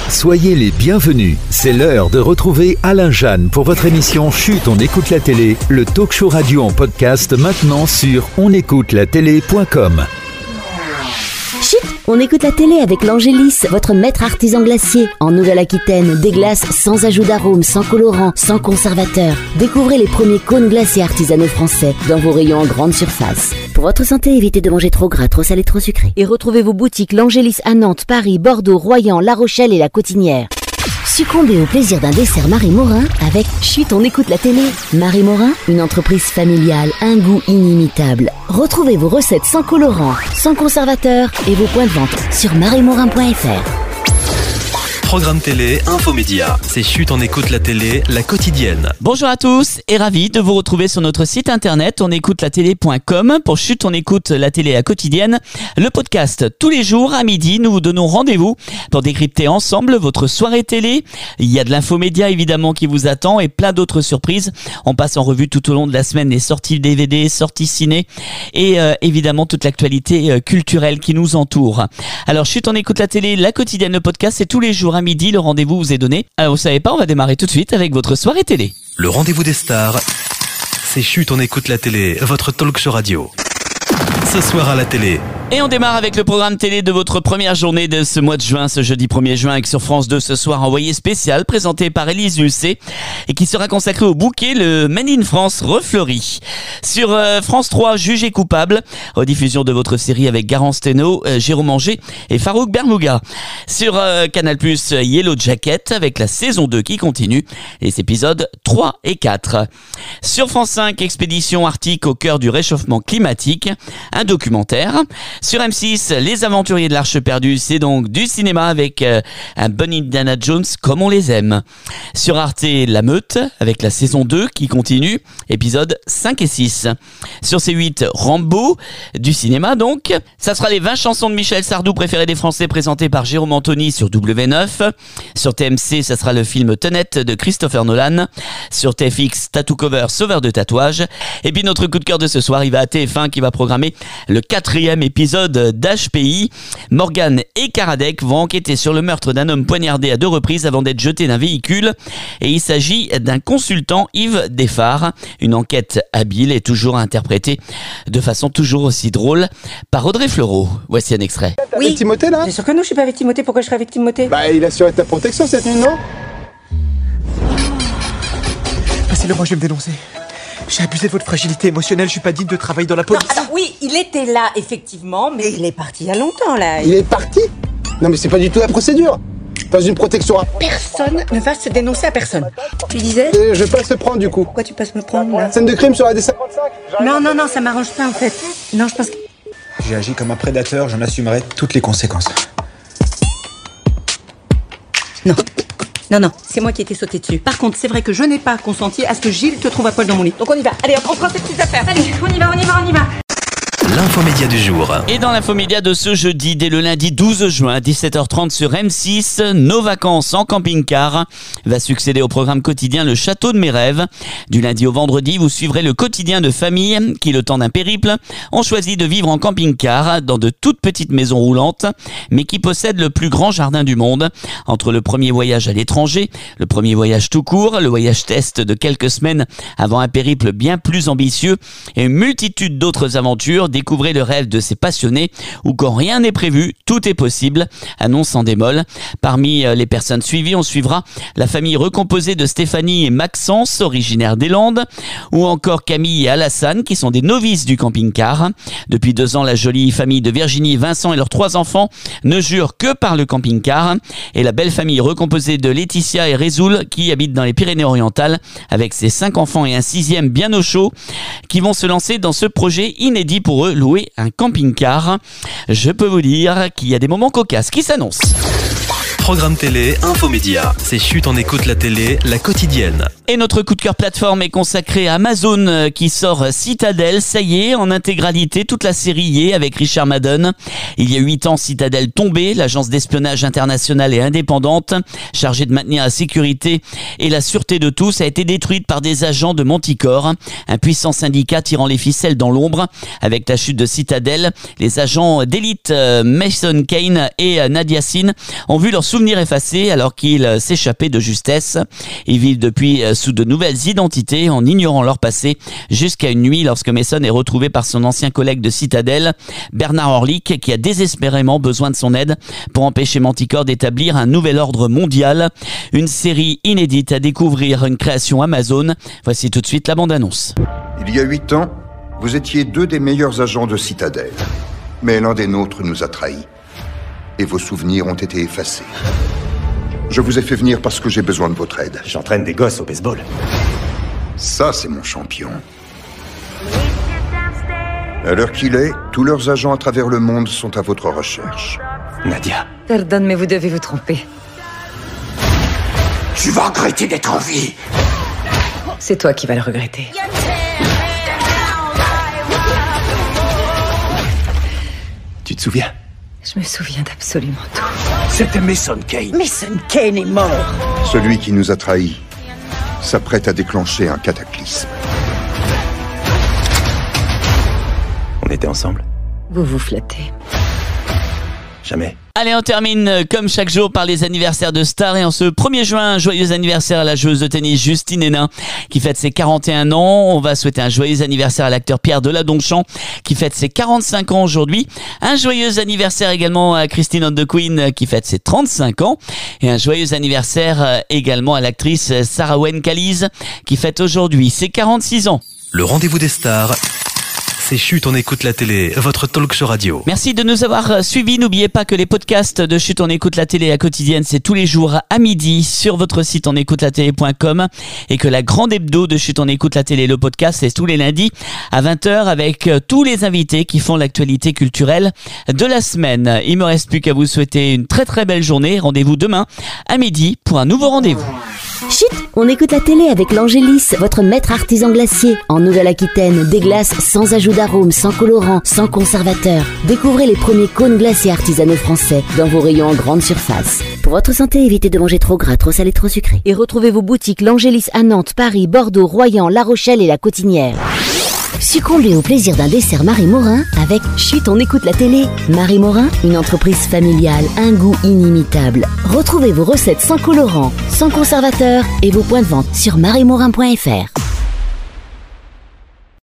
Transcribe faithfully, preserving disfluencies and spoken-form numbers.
Soyez les bienvenus. C'est l'heure de retrouver Alain Jeanne pour votre émission Chut, on écoute la télé, le talk show radio en podcast maintenant sur on écoute la télé point com. Chut, on écoute la télé avec l'Angélis, votre maître artisan glacier. En Nouvelle-Aquitaine, des glaces sans ajout d'arôme, sans colorant, sans conservateur. Découvrez les premiers cônes glaciers artisanaux français dans vos rayons en grande surface. Pour votre santé, évitez de manger trop gras, trop salé, trop sucré. Et retrouvez vos boutiques l'Angélis à Nantes, Paris, Bordeaux, Royan, La Rochelle et La Cotinière. Succombez au plaisir d'un dessert Marie Morin avec Chut, on écoute la télé. Marie Morin, une entreprise familiale, un goût inimitable. Retrouvez vos recettes sans colorant, sans conservateur et vos points de vente sur marie morin point f r. Programme télé, infomédia. C'est Chut, on écoute la télé, la quotidienne. Bonjour à tous et ravi de vous retrouver sur notre site internet on écoute la télé point com pour Chut, on écoute la télé, la quotidienne. Le podcast, tous les jours à midi, nous vous donnons rendez-vous pour décrypter ensemble votre soirée télé. Il y a de l'infomédia évidemment qui vous attend et plein d'autres surprises. On passe en revue tout au long de la semaine les sorties D V D, sorties ciné et euh, évidemment toute l'actualité euh, culturelle qui nous entoure. Alors Chut, on écoute la télé, la quotidienne, le podcast, c'est tous les jours à midi, le rendez-vous vous est donné. Alors vous savez pas, on va démarrer tout de suite avec votre soirée télé. Le rendez-vous des stars, c'est Chut, on écoute la télé, votre talk show radio. Ce soir à la télé. Et on démarre avec le programme télé de votre première journée de ce mois de juin, ce jeudi premier juin, avec sur France deux ce soir envoyé spécial présenté par Élise Lucet et qui sera consacré au bouquet le Made in France refleuri. Sur euh, France trois, Jugé coupable, rediffusion de votre série avec Garance Steno, euh, Jérôme Anger et Farouk Bermouga. Sur euh, Canal plus, Yellow Jacket avec la saison deux qui continue, les épisodes trois et quatre. Sur France cinq, Expédition Arctique au cœur du réchauffement climatique, un documentaire. Sur M six, Les Aventuriers de l'Arche perdue, c'est donc du cinéma avec euh, un bon Indiana Jones comme on les aime. Sur Arte, La Meute avec la saison deux qui continue, épisodes cinq et six. Sur C huit, Rambo, du cinéma donc. Ça sera les vingt chansons de Michel Sardou préférées des Français présentées par Jérôme Anthony sur W neuf. Sur T M C, ça sera le film Tenet de Christopher Nolan. Sur T F X, Tattoo Cover, sauveur de tatouage. Et puis notre coup de cœur de ce soir, il va à T F un qui va programmer le quatrième épisode d'H P I. Morgane et Karadec vont enquêter sur le meurtre d'un homme poignardé à deux reprises avant d'être jeté d'un véhicule. Et il s'agit d'un consultant, Yves Desfard. Une enquête habile et toujours interprétée de façon toujours aussi drôle par Audrey Fleurot. Voici un extrait. Oui. Avec Timothée là ? Bien sûr que non, je suis pas avec Timothée. Pourquoi je serais avec Timothée ? Bah il assurait ta protection cette nuit, non ? Passez-le, moi je vais me dénoncer. J'ai abusé de votre fragilité émotionnelle, je suis pas digne de travailler dans la police. Non, alors oui, il était là, effectivement, mais il est parti il y a longtemps, là. Il est parti ? Non mais c'est pas du tout la procédure. Dans une protection à... Personne ne va se dénoncer à personne. Tu disais ? Et je passe le prendre du coup. Pourquoi tu passes me prendre, là ? Scène de crime sur la D cinquante-cinq. Non, non, non, ça m'arrange pas, en fait. Non, je pense que... J'ai agi comme un prédateur, j'en assumerai toutes les conséquences. Non. Non, non, c'est moi qui ai été sauté dessus. Par contre, c'est vrai que je n'ai pas consenti à ce que Gilles te trouve à poil dans mon lit. Donc on y va. Allez, on prend ces petites affaires. Allez, on y va, on y va, on y va. L'infomédia du jour. Et dans l'infomédia de ce jeudi, dès le lundi douze juin à dix-sept heures trente sur M six, Nos vacances en camping-car va succéder au programme quotidien Le Château de mes rêves. Du lundi au vendredi, vous suivrez le quotidien de familles qui, le temps d'un périple, ont choisi de vivre en camping-car dans de toutes petites maisons roulantes, mais qui possèdent le plus grand jardin du monde. Entre le premier voyage à l'étranger, le premier voyage tout court, le voyage test de quelques semaines avant un périple bien plus ambitieux et une multitude d'autres aventures, découvrez le rêve de ces passionnés où quand rien n'est prévu, tout est possible, annonce en démol. Parmi les personnes suivies, on suivra la famille recomposée de Stéphanie et Maxence, originaires des Landes, ou encore Camille et Alassane, qui sont des novices du camping-car. Depuis deux ans, la jolie famille de Virginie, Vincent et leurs trois enfants ne jurent que par le camping-car. Et la belle famille recomposée de Laetitia et Rézoul, qui habitent dans les Pyrénées-Orientales, avec ses cinq enfants et un sixième bien au chaud, qui vont se lancer dans ce projet inédit pour eux, louer un camping-car. Je peux vous dire qu'il y a des moments cocasses qui s'annoncent. Programme télé, infomédia. C'est Chut, on écoute la télé, la quotidienne. Et notre coup de cœur plateforme est consacré à Amazon qui sort Citadel. Ça y est, en intégralité, toute la série y est avec Richard Madden. Il y a huit ans, Citadel tombée, l'agence d'espionnage internationale et indépendante, chargée de maintenir la sécurité et la sûreté de tous, a été détruite par des agents de Manticore, un puissant syndicat tirant les ficelles dans l'ombre. Avec la chute de Citadel, les agents d'élite Mason Kane et Nadia Sin ont vu leur souveraineté souvenirs effacés alors qu'ils s'échappaient de justesse. Ils vivent depuis sous de nouvelles identités en ignorant leur passé jusqu'à une nuit lorsque Mason est retrouvé par son ancien collègue de Citadel, Bernard Orlick, qui a désespérément besoin de son aide pour empêcher Manticore d'établir un nouvel ordre mondial. Une série inédite à découvrir, une création Amazon. Voici tout de suite la bande-annonce. Il y a huit ans, vous étiez deux des meilleurs agents de Citadel. Mais l'un des nôtres nous a trahis. Et vos souvenirs ont été effacés. Je vous ai fait venir parce que j'ai besoin de votre aide. J'entraîne des gosses au baseball. Ça, c'est mon champion. À l'heure qu'il est, tous leurs agents à travers le monde sont à votre recherche. Nadia. Pardonne, mais vous devez vous tromper. Tu vas regretter d'être en vie. C'est toi qui vas le regretter. Tu te souviens? Je me souviens d'absolument tout. C'était Mason Kane. Mason Kane est mort. Celui qui nous a trahis s'apprête à déclencher un cataclysme. On était ensemble? Vous vous flattez. Jamais. Allez, on termine comme chaque jour par les anniversaires de stars et en ce premier juin, joyeux anniversaire à la joueuse de tennis Justine Hénin qui fête ses quarante et un ans. On va souhaiter un joyeux anniversaire à l'acteur Pierre Deladonchamp qui fête ses quarante-cinq ans aujourd'hui. Un joyeux anniversaire également à Christine on the Queen qui fête ses trente-cinq ans et un joyeux anniversaire également à l'actrice Sarah Wayne Callies qui fête aujourd'hui ses quarante-six ans. Le rendez-vous des stars. C'est Chut, on écoute la télé, votre talk show radio. Merci de nous avoir suivis. N'oubliez pas que les podcasts de Chut, on écoute la télé à quotidienne, c'est tous les jours à midi sur votre site on écoute la télé point com et que la grande hebdo de Chut, on écoute la télé, le podcast, c'est tous les lundis à vingt heures avec tous les invités qui font l'actualité culturelle de la semaine. Il me reste plus qu'à vous souhaiter une très très belle journée. Rendez-vous demain à midi pour un nouveau rendez-vous. Chut, on écoute la télé avec l'Angélis, votre maître artisan glacier. En Nouvelle-Aquitaine, des glaces sans ajout d'arôme, sans colorant, sans conservateur. Découvrez les premiers cônes glaciers artisanaux français dans vos rayons en grande surface. Pour votre santé, évitez de manger trop gras, trop salé, trop sucré. Et retrouvez vos boutiques l'Angélis à Nantes, Paris, Bordeaux, Royan, La Rochelle et La Cotinière. Succombez au plaisir d'un dessert Marie Morin avec Chut, on écoute la télé. Marie Morin, une entreprise familiale, un goût inimitable. Retrouvez vos recettes sans colorant, sans conservateur et vos points de vente sur marie morin point f r.